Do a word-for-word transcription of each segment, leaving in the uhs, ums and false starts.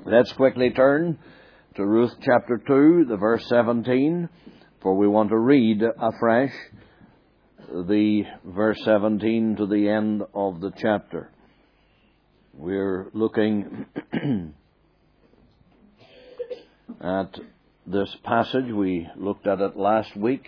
Let's quickly turn to Ruth chapter two, the verse seventeen, for we want to read afresh the verse seventeen to the end of the chapter. We're looking at this passage. We looked at it last week,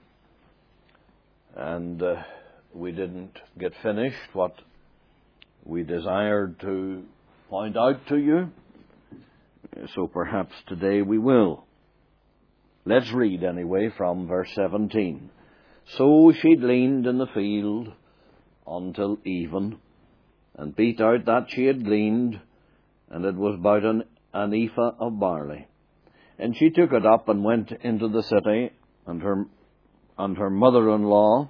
and uh, we didn't get finished what we desired to point out to you, so perhaps today we will. Let's read anyway from verse seventeen. So she gleaned in the field until even, and beat out that she had gleaned, and it was about an, an ephah of barley. And she took it up and went into the city, and her and her mother-in-law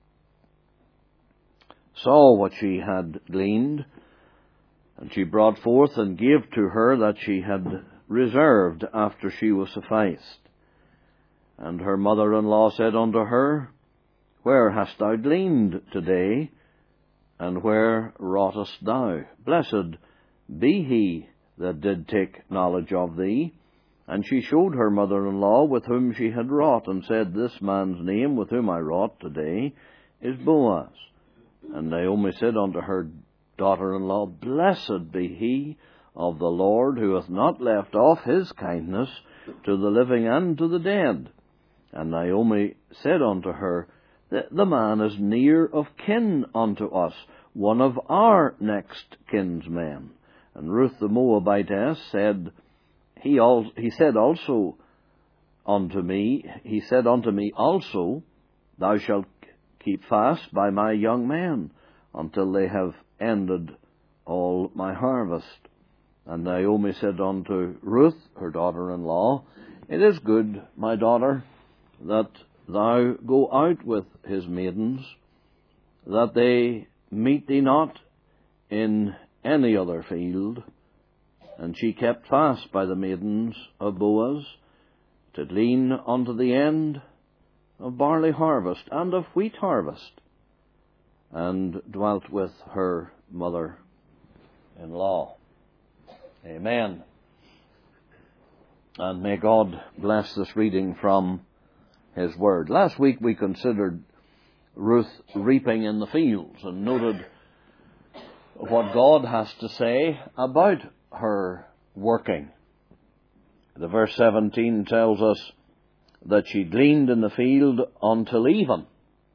saw what she had gleaned, and she brought forth and gave to her that she had reserved after she was sufficed. And her mother-in-law said unto her, Where hast thou gleaned today, and where wroughtest thou? Blessed be he that did take knowledge of thee. And she showed her mother-in-law with whom she had wrought, and said, This man's name with whom I wrought today is Boaz. And Naomi said unto her daughter-in-law, Blessed be he of the Lord, who hath not left off his kindness to the living and to the dead. And Naomi said unto her, The man is near of kin unto us, one of our next kinsmen. And Ruth the Moabitess said, He al- he said also unto me, he said unto me also, Thou shalt keep fast by my young men until they have ended all my harvest. And Naomi said unto Ruth, her daughter-in-law, It is good, my daughter, that thou go out with his maidens, that they meet thee not in any other field. And she kept fast by the maidens of Boaz, to glean unto the end of barley harvest and of wheat harvest, and dwelt with her mother-in-law. Amen. And may God bless this reading from His Word. Last week we considered Ruth reaping in the fields and noted what God has to say about her working. The verse seventeen tells us that she gleaned in the field until even.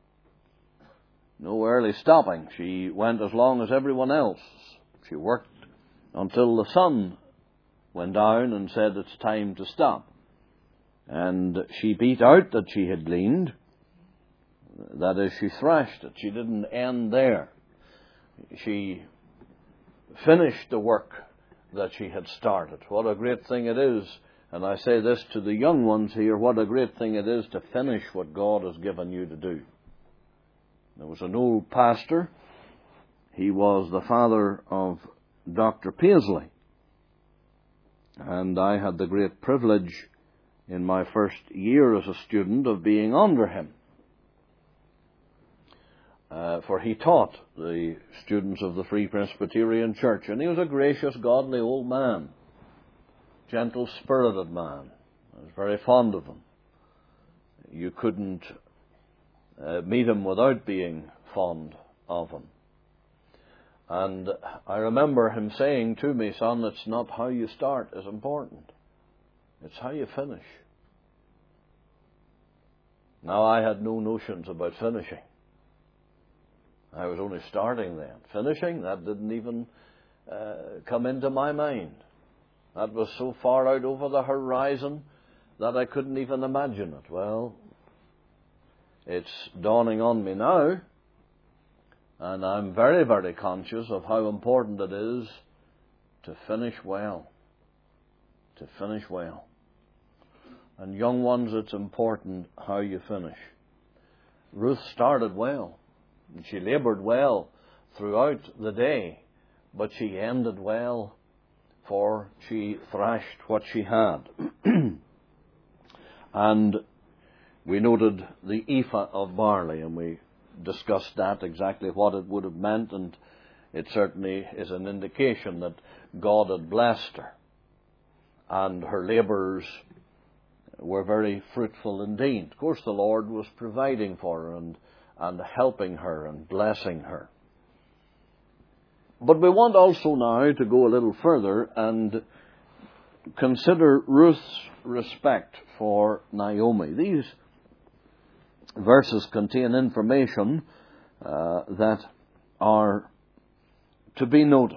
No early stopping. She went as long as everyone else. She worked until the sun went down and said it's time to stop. And she beat out that she had gleaned. That is, she thrashed it. She didn't end there. She finished the work that she had started. What a great thing it is, and I say this to the young ones here, what a great thing it is to finish what God has given you to do. There was an old pastor. He was the father of Doctor Paisley, and I had the great privilege in my first year as a student of being under him. Uh, for he taught the students of the Free Presbyterian Church, and he was a gracious, godly old man, gentle-spirited man. I was very fond of him. You couldn't uh, meet him without being fond of him. And I remember him saying to me, Son, it's not how you start is important. It's how you finish. Now, I had no notions about finishing. I was only starting then. Finishing, that didn't even uh, come into my mind. That was so far out over the horizon that I couldn't even imagine it. Well, it's dawning on me now, and I'm very, very conscious of how important it is to finish well. To finish well. And young ones, it's important how you finish. Ruth started well. She laboured well throughout the day, but she ended well, for she thrashed what she had. And we noted the ephah of barley, and we discussed that, exactly what it would have meant, and it certainly is an indication that God had blessed her. and her labours were very fruitful indeed. Of course, the Lord was providing for her and, and helping her and blessing her. But we want also now to go a little further and consider Ruth's respect for Naomi. These verses contain information uh, that are to be noted.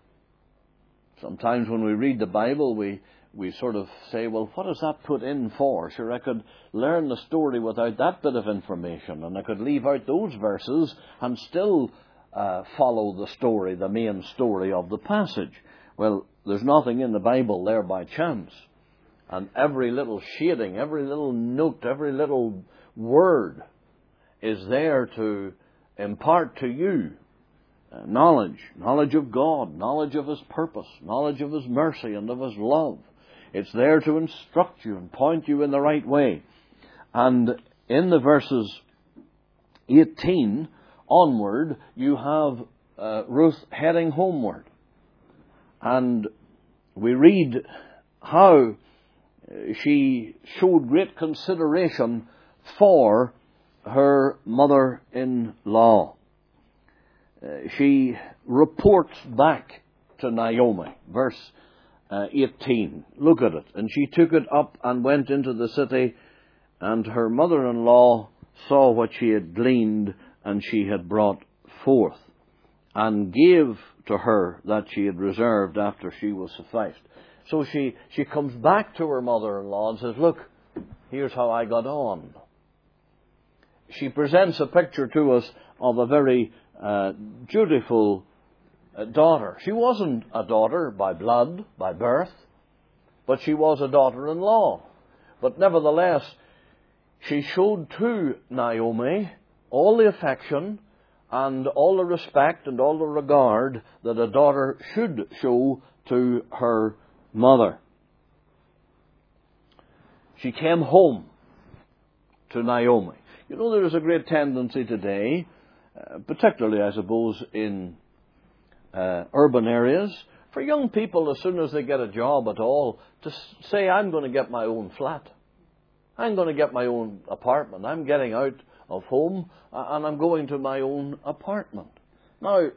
Sometimes when we read the Bible, we, we sort of say, well, what does that put in for? Sure, I could learn the story without that bit of information, and I could leave out those verses and still uh, follow the story, the main story of the passage. Well, there's nothing in the Bible there by chance. And every little shading, every little note, every little word is there to impart to you uh, knowledge, knowledge of God, knowledge of His purpose, knowledge of His mercy and of His love. It's there to instruct you and point you in the right way. And in the verses eighteen onward, you have uh, Ruth heading homeward. And we read how she showed great consideration for her mother-in-law. Uh, she reports back to Naomi, verse uh, eighteen. Look at it. And she took it up and went into the city, and her mother-in-law saw what she had gleaned and she had brought forth, and gave to her that she had reserved after she was sufficed. So she, she comes back to her mother-in-law and says, look, here's how I got on. She presents a picture to us of a very uh, dutiful uh, daughter. She wasn't a daughter by blood, by birth, but she was a daughter-in-law. But nevertheless, she showed to Naomi all the affection and all the respect and all the regard that a daughter should show to her mother. She came home to Naomi. You know, there is a great tendency today, uh, particularly, I suppose, in uh, urban areas, for young people, as soon as they get a job at all, to say, I'm going to get my own flat. I'm going to get my own apartment. I'm getting out of home and I'm going to my own apartment. Now,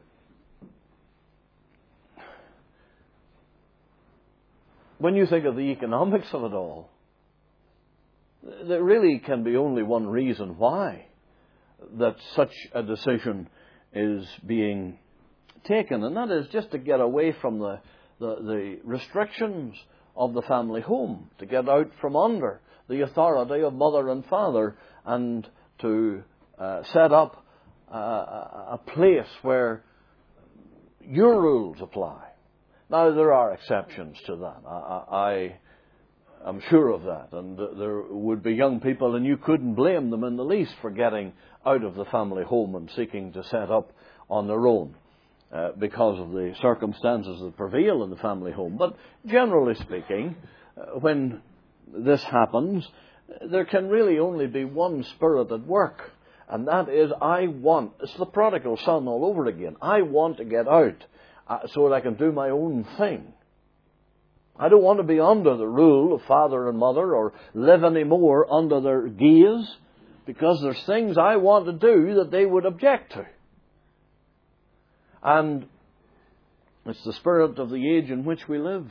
when you think of the economics of it all, there really can be only one reason why that such a decision is being taken, and that is just to get away from the, the, the restrictions of the family home, to get out from under the authority of mother and father, and to uh, set up uh, a place where your rules apply. Now, there are exceptions to that. I, I am sure of that. And there would be young people, and you couldn't blame them in the least for getting out of the family home and seeking to set up on their own uh, because of the circumstances that prevail in the family home. But generally speaking, uh, when this happens, there can really only be one spirit at work. And that is, I want, it's the prodigal son all over again. I want to get out uh, so that I can do my own thing. I don't want to be under the rule of father and mother or live any more under their gaze, because there's things I want to do that they would object to. And it's the spirit of the age in which we live.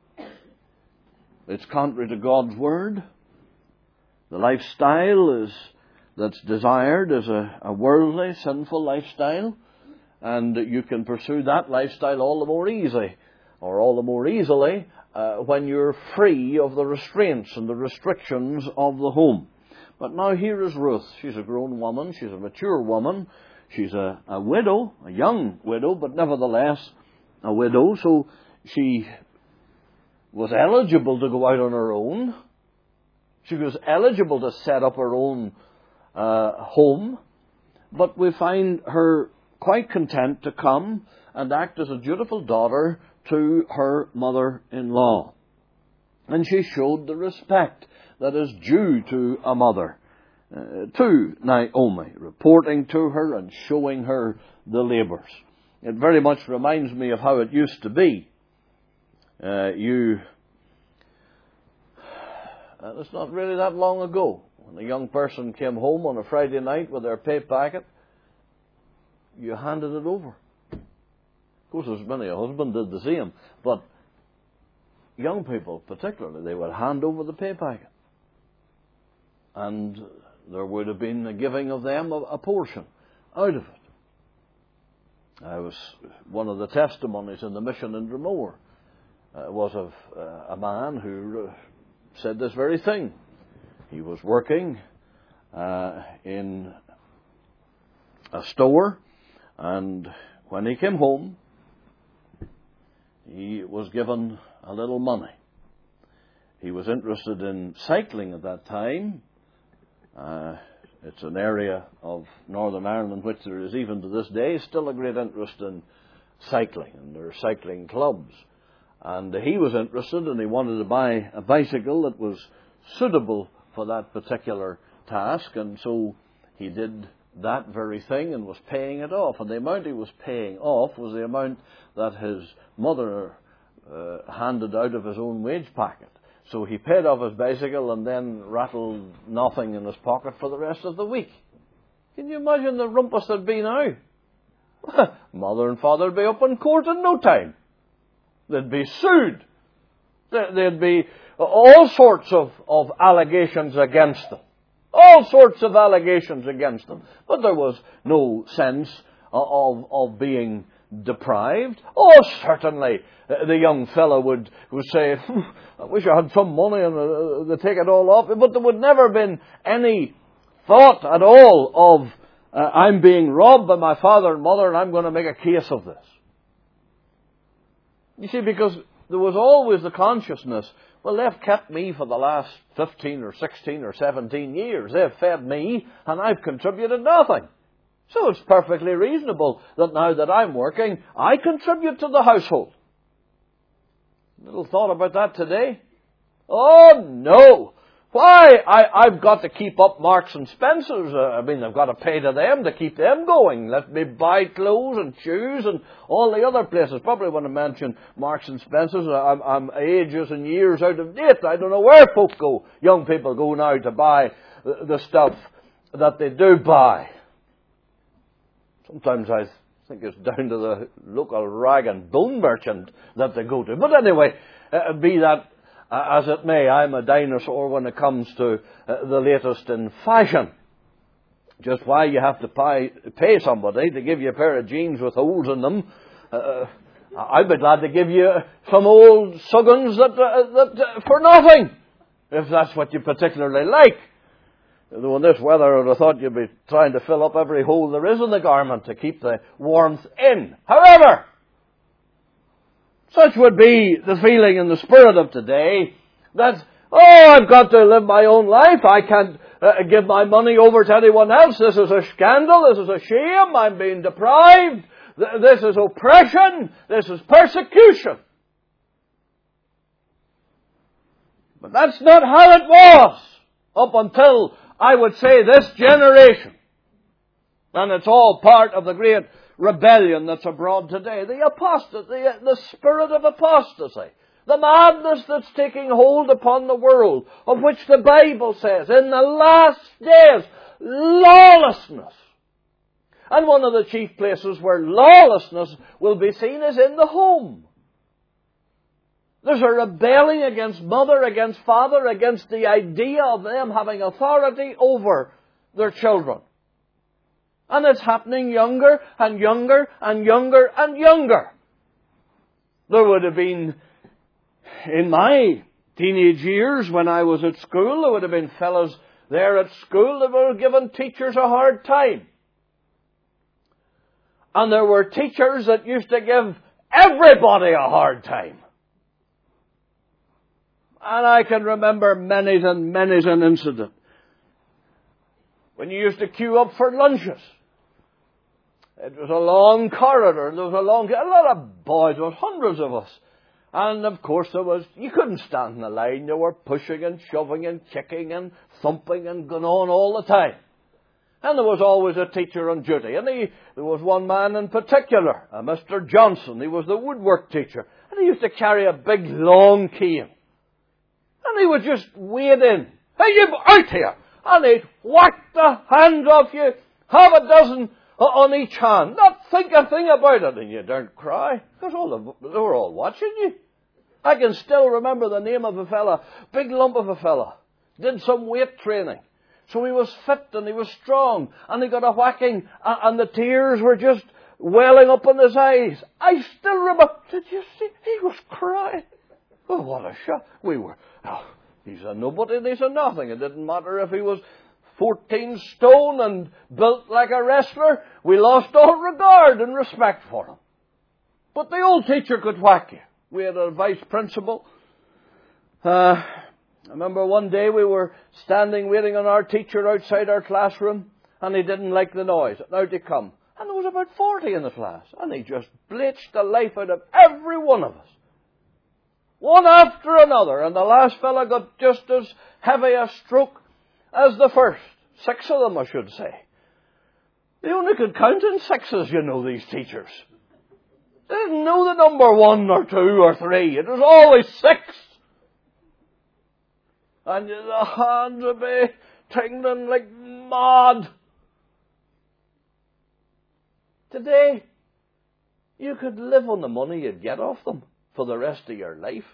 It's contrary to God's word. The lifestyle is that's desired is a, a worldly, sinful lifestyle, and you can pursue that lifestyle all the more easy, or all the more easily, uh, when you're free of the restraints and the restrictions of the home. But now here is Ruth. She's a grown woman. She's a mature woman. She's a, a widow, a young widow, but nevertheless a widow. So she was eligible to go out on her own. She was eligible to set up her own uh, home. But we find her quite content to come and act as a dutiful daughter to her mother-in-law. And she showed the respect that is due to a mother, uh, to Naomi, reporting to her and showing her the labours. It very much reminds me of how it used to be. Uh, you And it's not really that long ago. When a young person came home on a Friday night with their pay packet, you handed it over. Of course, there's many a husband did the same. But young people, particularly, they would hand over the pay packet. And there would have been a giving of them a, a portion out of it. I was one of the testimonies in the mission in Dromore uh, was of uh, a man who uh, said this very thing. He was working uh, in a store, and when he came home, he was given a little money. He was interested in cycling at that time. Uh, it's an area of Northern Ireland in which there is, even to this day, still a great interest in cycling, and there are cycling clubs. And he was interested, and he wanted to buy a bicycle that was suitable for that particular task, and so he did that very thing and was paying it off. And the amount he was paying off was the amount that his mother uh, handed out of his own wage packet. So he paid off his bicycle and then rattled nothing in his pocket for the rest of the week. Can you imagine the rumpus there'd be now? Mother and father would be up in court in no time. They'd be sued. There'd be all sorts of, of allegations against them. All sorts of allegations against them. But there was no sense of, of being deprived. Oh, certainly, the young fellow would, would say, I wish I had some money and uh, to take it all off. But there would never have been any thought at all of, uh, I'm being robbed by my father and mother and I'm going to make a case of this. You see, because there was always the consciousness, well, they've kept me for the last fifteen or sixteen or seventeen years. They've fed me and I've contributed nothing. So it's perfectly reasonable that now that I'm working, I contribute to the household. Little thought about that today? Oh, no. Why? I, I've got to keep up Marks and Spencer's. Uh, I mean, I've got to pay to them to keep them going. Let me buy clothes and shoes and all the other places. Probably when I mention Marks and Spencer's, I'm, I'm ages and years out of date. I don't know where folk go. Young people go now to buy the, the stuff that they do buy. Sometimes I think it's down to the local rag and bone merchant that they go to. But anyway, uh, be that uh, as it may, I'm a dinosaur when it comes to uh, the latest in fashion. Just why you have to pay, pay somebody to give you a pair of jeans with holes in them, uh, I'd be glad to give you some old suggins that, uh, that uh, for nothing, if that's what you particularly like. Though in this weather, I'd have thought you'd be trying to fill up every hole there is in the garment to keep the warmth in. However, such would be the feeling and the spirit of today that, oh, I've got to live my own life. I can't uh, give my money over to anyone else. This is a scandal. This is a shame. I'm being deprived. This is oppression. This is persecution. But that's not how it was up until, I would say, this generation. And it's all part of the great rebellion that's abroad today. The apostasy, the, the spirit of apostasy. The madness that's taking hold upon the world, of which the Bible says, in the last days, lawlessness. And one of the chief places where lawlessness will be seen is in the home. There's a rebelling against mother, against father, against the idea of them having authority over their children. And it's happening younger and younger and younger and younger. There would have been, in my teenage years when I was at school, there would have been fellows there at school that were giving teachers a hard time. And there were teachers that used to give everybody a hard time. And I can remember many and many an incident when you used to queue up for lunches. It was a long corridor, and there was a long, a lot of boys, there were hundreds of us. And of course there was, you couldn't stand in the line. You were pushing and shoving and kicking and thumping and going on all the time. And there was always a teacher on duty. And he, there was one man in particular, a Mister Johnson. He was the woodwork teacher. And he used to carry a big long cane. And he would just wade in. Hey, you out here! And he'd whack the hand off you, half a dozen on each hand. Not think a thing about it. And you don't cry, because all the, they were all watching you. I can still remember the name of a fella, big lump of a fella. Did some weight training. So he was fit and he was strong. And he got a whacking and the tears were just welling up in his eyes. I still remember. Did you see? He was crying. Oh, what a shock. We were, oh, he's a nobody and he's a nothing. It didn't matter if he was fourteen stone and built like a wrestler. We lost all regard and respect for him. But the old teacher could whack you. We had a vice principal. Uh, I remember one day we were standing waiting on our teacher outside our classroom, and he didn't like the noise. And out he come. And there was about forty in the class. And he just bleached the life out of every one of us. One after another. And the last fella got just as heavy a stroke as the first. Six of them, I should say. They only could count in sixes, you know, these teachers. They didn't know the number one or two or three. It was always six. And the hands would be tingling like mad. Today, you could live on the money you'd get off them for the rest of your life.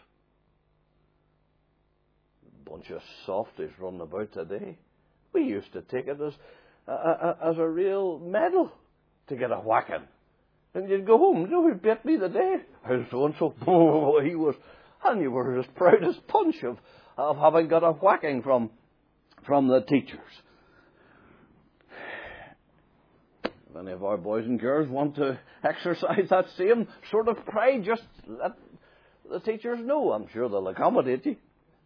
A bunch of softies running about today. We used to take it as a, a, as a real medal to get a whacking. And you'd go home, you know who bit me today? How so-and-so, oh, he was, and you were as proud as punch of, of having got a whacking from, from the teachers. If any of our boys and girls want to exercise that same sort of pride, just let the teachers know. I'm sure they'll accommodate you.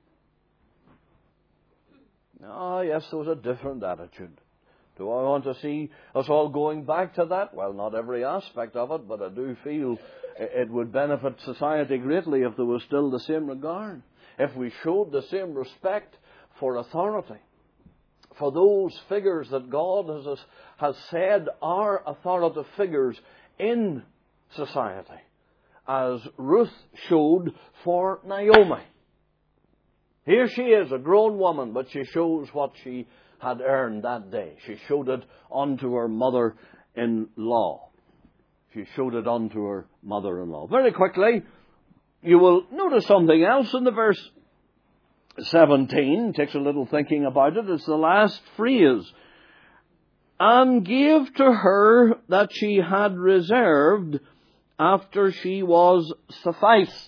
Ah, yes, there was a different attitude. Do I want to see us all going back to that? Well, not every aspect of it, but I do feel it would benefit society greatly if there was still the same regard. If we showed the same respect for authority, for those figures that God has, has said are authoritative figures in society, as Ruth showed for Naomi. Here she is, a grown woman, but she shows what she had earned that day. She showed it unto her mother-in-law. She showed it unto her mother-in-law. Very quickly, you will notice something else in the verse seventeen. It takes a little thinking about it. It's the last phrase. And gave to her that she had reserved after she was sufficed.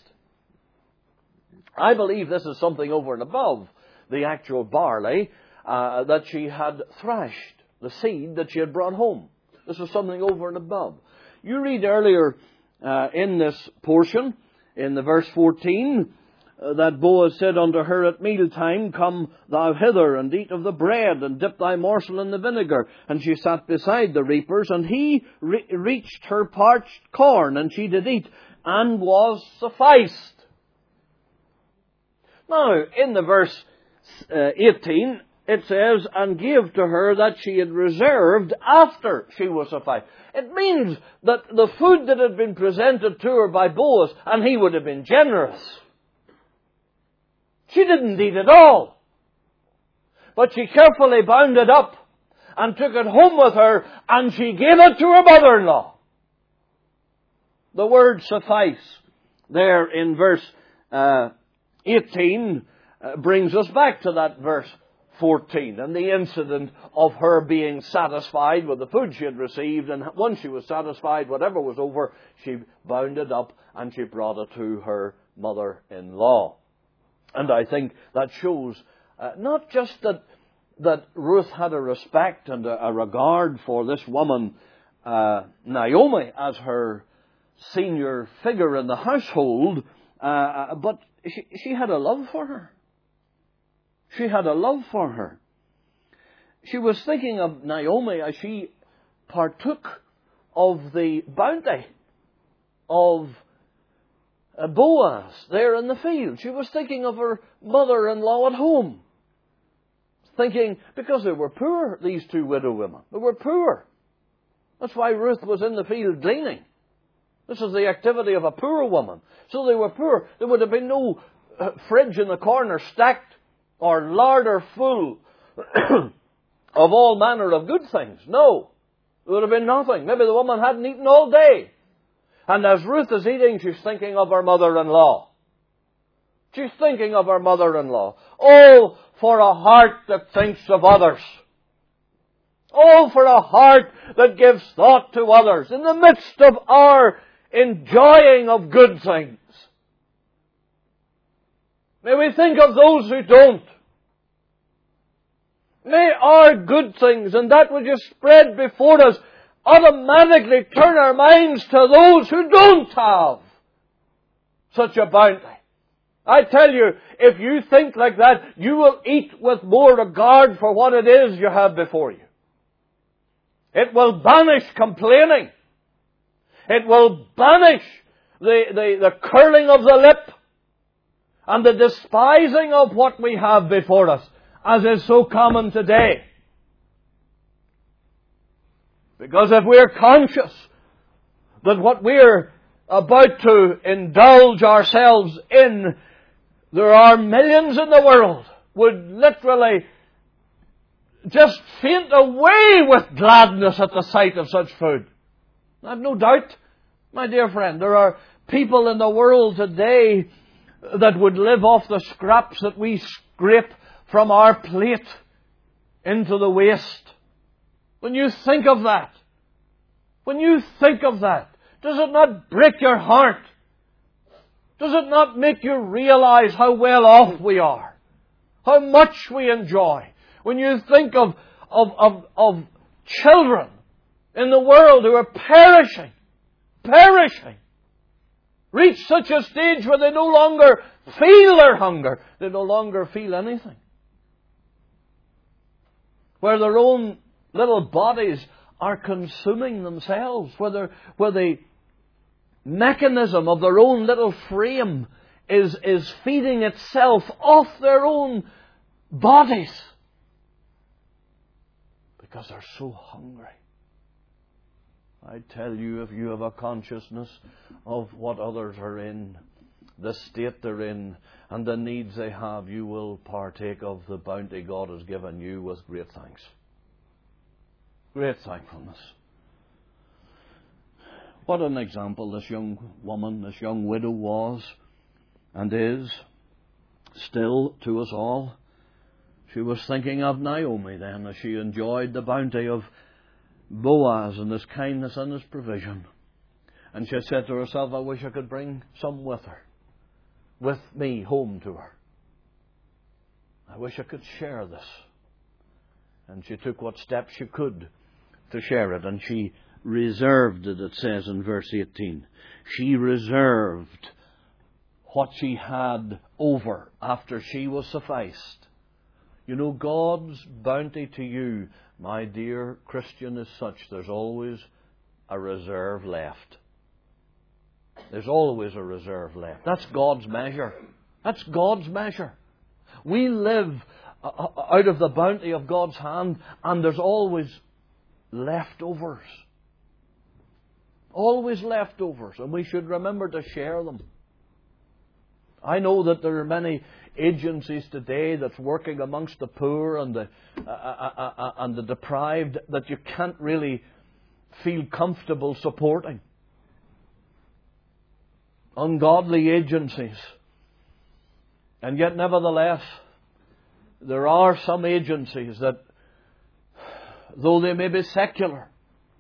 I believe this is something over and above the actual barley uh, that she had thrashed, the seed that she had brought home. This was something over and above. You read earlier uh, in this portion, in the verse fourteen, uh, that Boaz said unto her at mealtime, Come thou hither, and eat of the bread, and dip thy morsel in the vinegar. And she sat beside the reapers, and he re- reached her parched corn, and she did eat, and was sufficed. Now, in the verse uh, eighteen, it says, and gave to her that she had reserved after she was sufficed. It means that the food that had been presented to her by Boaz, and he would have been generous. She didn't eat it all. But she carefully bound it up and took it home with her, and she gave it to her mother-in-law. The word suffice there in verse uh, eighteen uh, brings us back to that verse fourteen and the incident of her being satisfied with the food she had received, and once she was satisfied, whatever was over, she bound it up and she brought it to her mother-in-law. And I think that shows uh, not just that that Ruth had a respect and a, a regard for this woman, uh, Naomi, as her senior figure in the household, uh, but she, she had a love for her. She had a love for her. She was thinking of Naomi as she partook of the bounty of Boaz there in the field. She was thinking of her mother-in-law at home. Thinking, because they were poor, these two widow women. They were poor. That's why Ruth was in the field gleaning. This is the activity of a poor woman. So they were poor. There would have been no fridge in the corner stacked or larder full of all manner of good things. No. It would have been nothing. Maybe the woman hadn't eaten all day. And as Ruth is eating, she's thinking of her mother-in-law. She's thinking of her mother-in-law. Oh, for a heart that thinks of others. Oh, for a heart that gives thought to others in the midst of our enjoying of good things. May we think of those who don't. May our good things and that which is spread before us automatically turn our minds to those who don't have such a bounty. I tell you, if you think like that, you will eat with more regard for what it is you have before you. It will banish complaining. It will banish the, the, the curling of the lip and the despising of what we have before us, as is so common today. Because if we're conscious that what we're about to indulge ourselves in, there are millions in the world would literally just faint away with gladness at the sight of such food. I have no doubt, my dear friend, there are people in the world today that would live off the scraps that we scrape from our plate into the waste. When you think of that, when you think of that, does it not break your heart? Does it not make you realize how well off we are? How much we enjoy? When you think of, of, of, of children in the world who are perishing, perishing, reach such a stage where they no longer feel their hunger. They no longer feel anything. Where their own little bodies are consuming themselves. Where, they're, where the mechanism of their own little frame is, is feeding itself off their own bodies. Because they're so hungry. I tell you, if you have a consciousness of what others are in, the state they're in, and the needs they have, you will partake of the bounty God has given you with great thanks. Great thankfulness. What an example this young woman, this young widow was, and is, still to us all. She was thinking of Naomi then, as she enjoyed the bounty of Boaz and his kindness and his provision. And she said to herself, I wish I could bring some with her, with me home to her. I wish I could share this. And she took what steps she could to share it, and she reserved it, it says in verse eighteen. She reserved what she had over after she was sufficed. You know, God's bounty to you, my dear Christian, is such there's always a reserve left. There's always a reserve left. That's God's measure. That's God's measure. We live out of the bounty of God's hand, and there's always leftovers. Always leftovers, and we should remember to share them. I know that there are many agencies today that's working amongst the poor and the uh, uh, uh, and the deprived that you can't really feel comfortable supporting. Ungodly agencies. And yet, nevertheless, there are some agencies that, though they may be secular,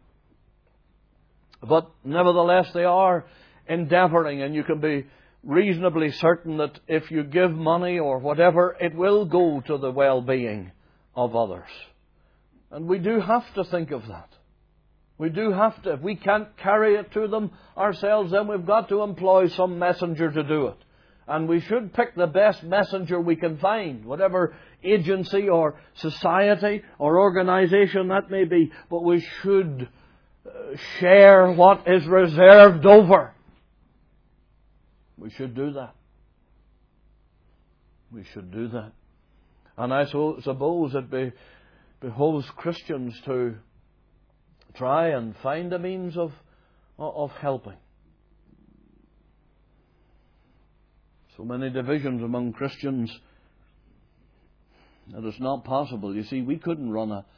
but nevertheless they are endeavouring, and you can be reasonably certain that if you give money or whatever, it will go to the well-being of others. And we do have to think of that. We do have to. If we can't carry it to them ourselves, then we've got to employ some messenger to do it. And we should pick the best messenger we can find, whatever agency or society or organisation that may be. But we should share what is reserved over. We should do that. We should do that. And I so, suppose it be, behoves Christians to try and find a means of, of helping. So many divisions among Christians that it's not possible. You see, we couldn't run a,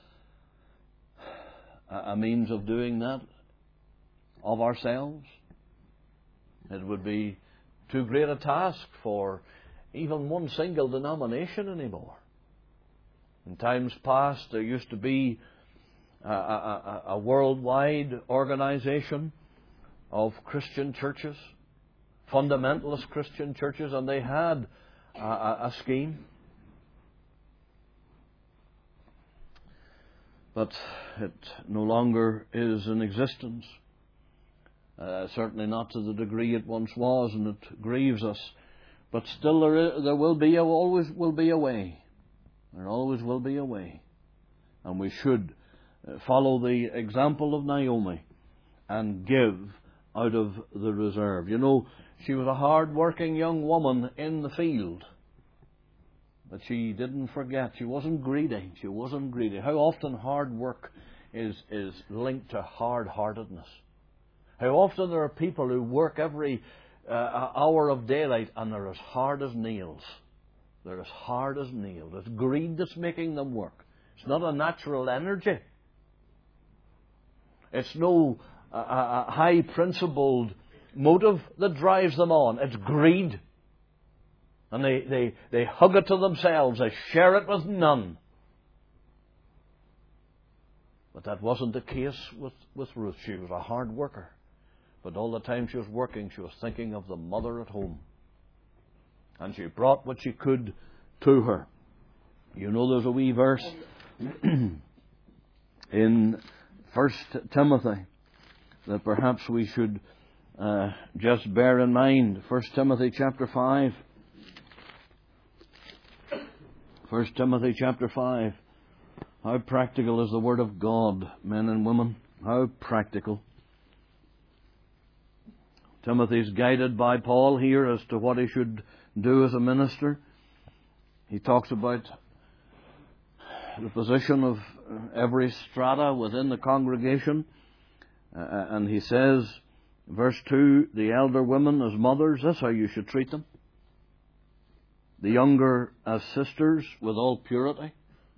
a means of doing that of ourselves. It would be too great a task for even one single denomination anymore. In times past, there used to be a, a, a worldwide organization of Christian churches, fundamentalist Christian churches, and they had a, a, a scheme. But it no longer is in existence. Uh, certainly not to the degree it once was, and it grieves us. But still, there, is, there will be a, always will be a way. There always will be a way, and we should follow the example of Naomi and give out of the reserve. You know, she was a hard-working young woman in the field, but she didn't forget. She wasn't greedy. She wasn't greedy. How often hard work is is linked to hard-heartedness. How often there are people who work every uh, hour of daylight and they're as hard as nails. They're as hard as nails. It's greed that's making them work. It's not a natural energy. It's no uh, a high-principled motive that drives them on. It's greed. And they, they, they hug it to themselves. They share it with none. But that wasn't the case with, with Ruth. She was a hard worker. But all the time she was working, she was thinking of the mother at home. And she brought what she could to her. You know, there's a wee verse in First Timothy that perhaps we should uh, just bear in mind. First Timothy chapter five. First Timothy chapter five. How practical is the Word of God, men and women? How practical. Timothy's guided by Paul here as to what he should do as a minister. He talks about the position of every strata within the congregation. Uh, and he says, verse two, the elder women as mothers, that's how you should treat them. The younger as sisters with all purity.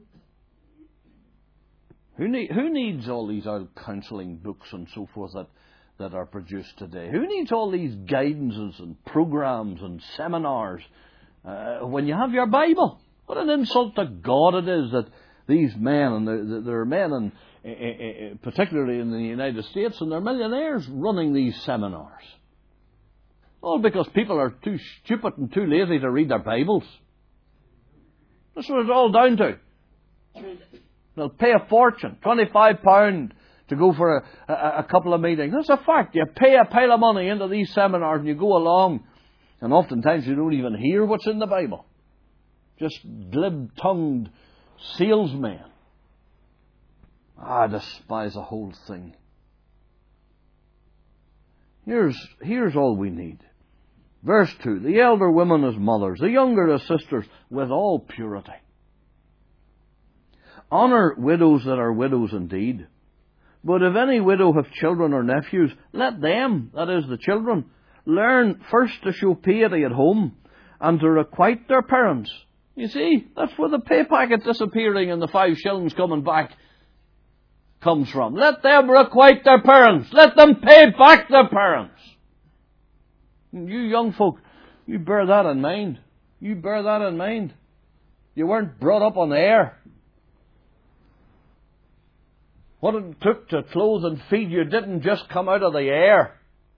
Who, need, who needs all these old counselling books and so forth that that are produced today? Who needs all these guidances and programs and seminars uh, when you have your Bible? What an insult to God it is that these men, and there, there are men, in, uh, uh, particularly in the United States, and they're millionaires running these seminars. All because people are too stupid and too lazy to read their Bibles. That's what it's all down to. They'll pay a fortune, twenty-five pounds, to go for a, a, a couple of meetings. That's a fact. You pay a pile of money into these seminars and you go along, and oftentimes you don't even hear what's in the Bible. Just glib-tongued salesmen. Ah, I despise the whole thing. Here's, here's all we need. Verse two, the elder women as mothers, the younger as sisters, with all purity. Honour widows that are widows indeed. But if any widow have children or nephews, let them, that is the children, learn first to show piety at home and to requite their parents. You see, that's where the pay packet disappearing and the five shillings coming back comes from. Let them requite their parents. Let them pay back their parents. You young folk, you bear that in mind. You bear that in mind. You weren't brought up on the air. What it took to clothe and feed you didn't just come out of the air.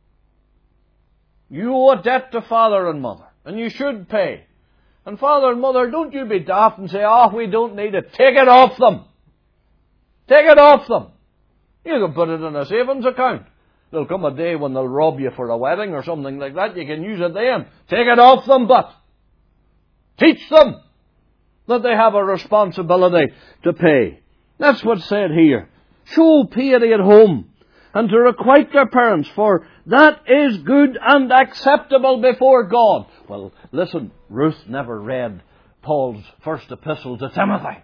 You owe a debt to father and mother, and you should pay. And father and mother, don't you be daft and say, oh, we don't need it. Take it off them. Take it off them. You can put it in a savings account. There'll come a day when they'll rob you for a wedding or something like that. You can use it then. Take it off them, but teach them that they have a responsibility to pay. That's what's said here. Show piety at home, and to requite their parents, for that is good and acceptable before God. Well, listen, Ruth never read Paul's first epistle to Timothy.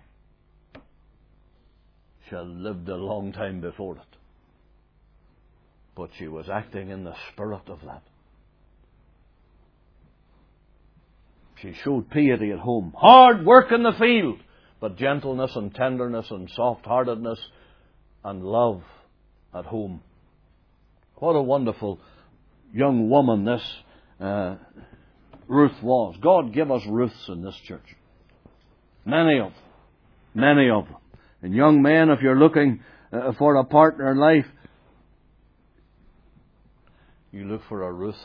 She had lived a long time before it. But she was acting in the spirit of that. She showed piety at home. Hard work in the field, but gentleness and tenderness and soft-heartedness and love at home. What a wonderful young woman this uh, Ruth was. God give us Ruths in this church. Many of them. Many of them. And young men, if you're looking uh, for a partner in life, you look for a Ruth.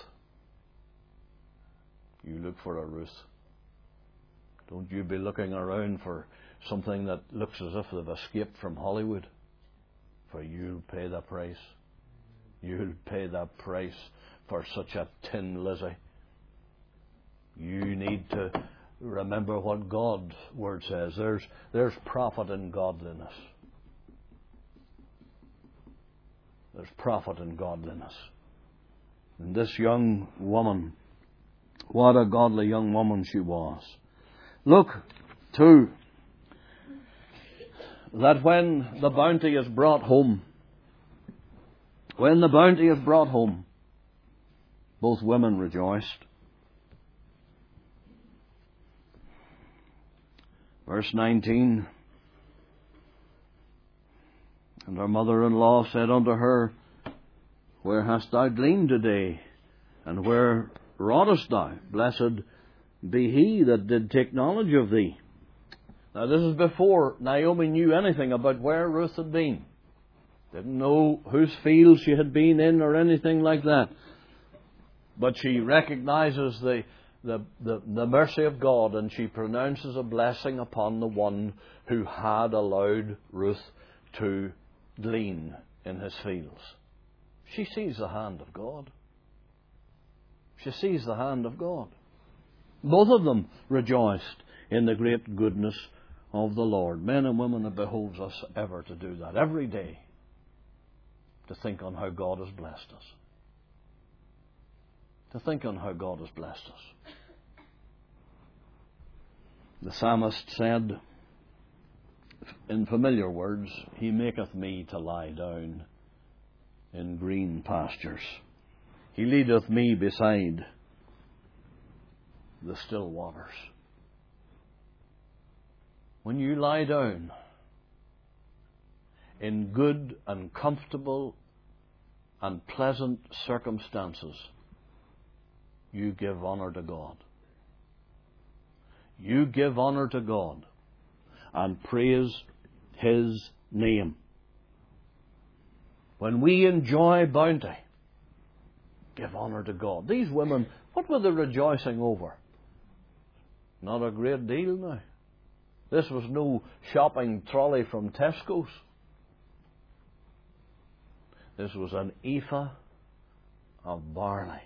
You look for a Ruth. Don't you be looking around for something that looks as if they've escaped from Hollywood. For you'll pay the price. You'll pay the price for such a tin Lizzie. You need to remember what God's Word says. There's, there's profit in godliness. There's profit in godliness. And this young woman, what a godly young woman she was. Look, too, that when the bounty is brought home, when the bounty is brought home, both women rejoiced. Verse nineteen, and her mother-in-law said unto her, Where hast thou gleaned today? And where wrougest thou? Blessed be he that did take knowledge of thee. Now this is before Naomi knew anything about where Ruth had been. Didn't know whose field she had been in or anything like that. But she recognizes the, the, the, the mercy of God, and she pronounces a blessing upon the one who had allowed Ruth to glean in his fields. She sees the hand of God. She sees the hand of God. Both of them rejoiced in the great goodness of the Lord. Men and women, it behoves us ever to do that, every day, to think on how God has blessed us. To think on how God has blessed us. The psalmist said, in familiar words, He maketh me to lie down in green pastures. He leadeth me beside the still waters. When you lie down in good and comfortable and pleasant circumstances, you give honour to God. You give honour to God and praise His name. When we enjoy bounty, give honour to God. These women, what were they rejoicing over? Not a great deal now. This was no shopping trolley from Tesco's. This was an ephah of barley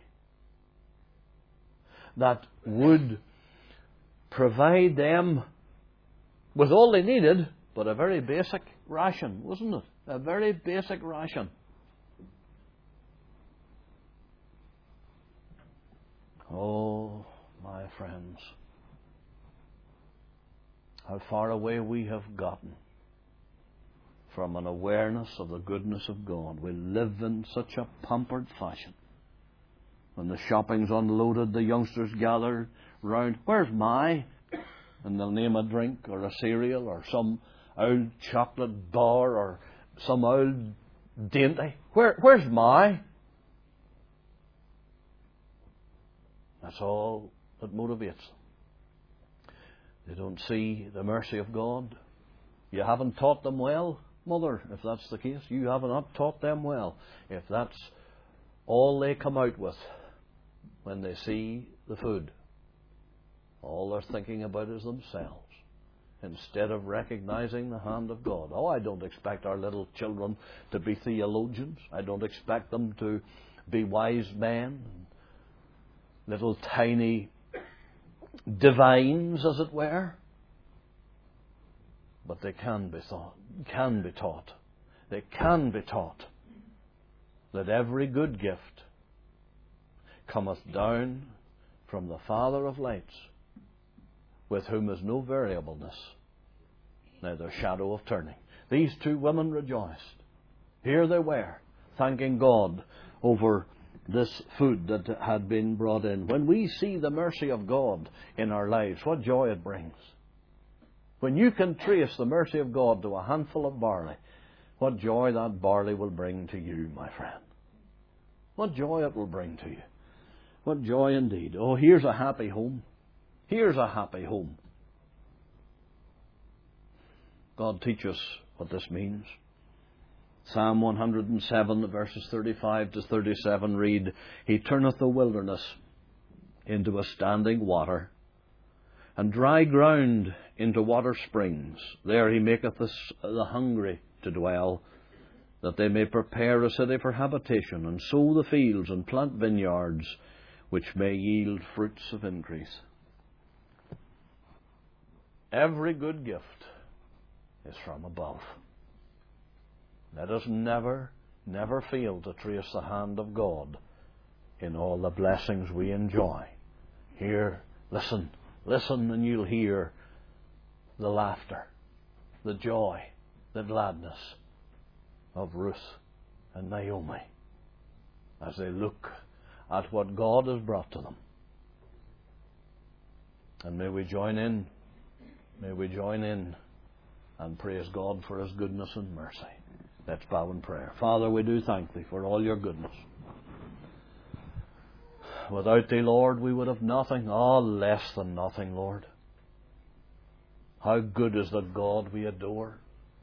that would provide them with all they needed, but a very basic ration, wasn't it? A very basic ration. Oh, my friends, how far away we have gotten from an awareness of the goodness of God. We live in such a pampered fashion. When the shopping's unloaded, the youngsters gather round. Where's my? And they'll name a drink or a cereal or some old chocolate bar or some old dainty. Where, where's my? That's all that motivates them. They don't see the mercy of God. You haven't taught them well, mother, if that's the case. You have not taught them well, if that's all they come out with when they see the food. All they're thinking about is themselves, instead of recognizing the hand of God. Oh, I don't expect our little children to be theologians. I don't expect them to be wise men, little tiny divines, as it were. But they can be thought, can be taught. They can be taught that every good gift cometh down from the Father of lights, with whom is no variableness, neither shadow of turning. These two women rejoiced. Here they were, thanking God over this food that had been brought in. When we see the mercy of God in our lives, what joy it brings. When you can trace the mercy of God to a handful of barley, what joy that barley will bring to you, my friend. What joy it will bring to you. What joy indeed. Oh, here's a happy home. Here's a happy home. God, teach us what this means. Psalm one hundred seven, verses thirty-five to thirty-seven read, He turneth the wilderness into a standing water, and dry ground into water springs. There He maketh the, the hungry to dwell, that they may prepare a city for habitation, and sow the fields, and plant vineyards, which may yield fruits of increase. Every good gift is from above. Let us never, never fail to trace the hand of God in all the blessings we enjoy. Hear, listen, listen, and you'll hear the laughter, the joy, the gladness of Ruth and Naomi as they look at what God has brought to them. And may we join in, may we join in and praise God for His goodness and mercy. Let's bow in prayer. Father, we do thank Thee for all Your goodness. Without Thee, Lord, we would have nothing, ah, less than nothing, Lord. How good is the God we adore.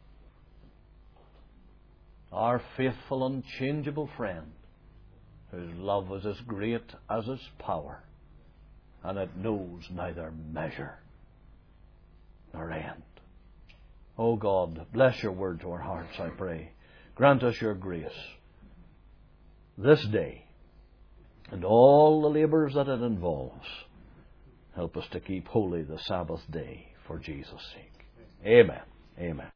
Our faithful, unchangeable friend, whose love is as great as His power, and it knows neither measure nor end. O God, bless Your word to our hearts, I pray. Grant us Your grace this day and all the labours that it involves. Help us to keep holy the Sabbath day for Jesus' sake. Amen. Amen.